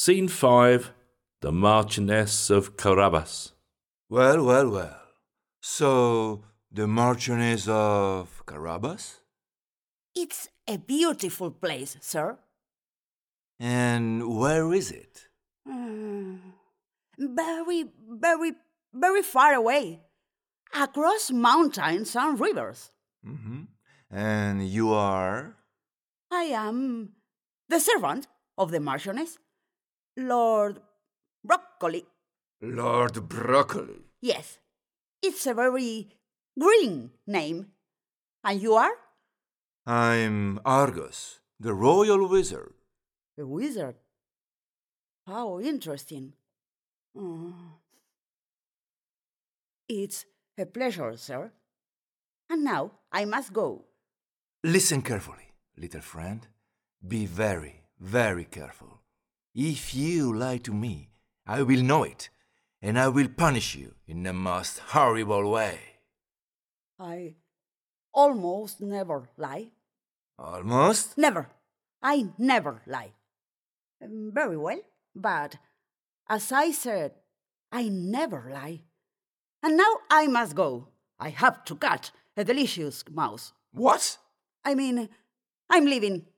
Scene 5. The Marchioness of Carabas. Well. So, the Marchioness of Carabas? It's a beautiful place, sir. And where is it? Very far away. Across mountains and rivers. And you are? I am the servant of the Marchioness, Lord Broccoli. Lord Broccoli. Yes, it's a very green name. And you are? I'm Argus, the royal wizard. A wizard. How interesting. Mm. It's a pleasure, sir. And now I must go. Listen carefully, little friend. Be very, very careful. If you lie to me, I will know it, and I will punish you in the most horrible way. I almost never lie. Almost? Never. I never lie. Very well, but as I said, I never lie. And now I must go. I have to catch a delicious mouse. What? I mean, I'm leaving.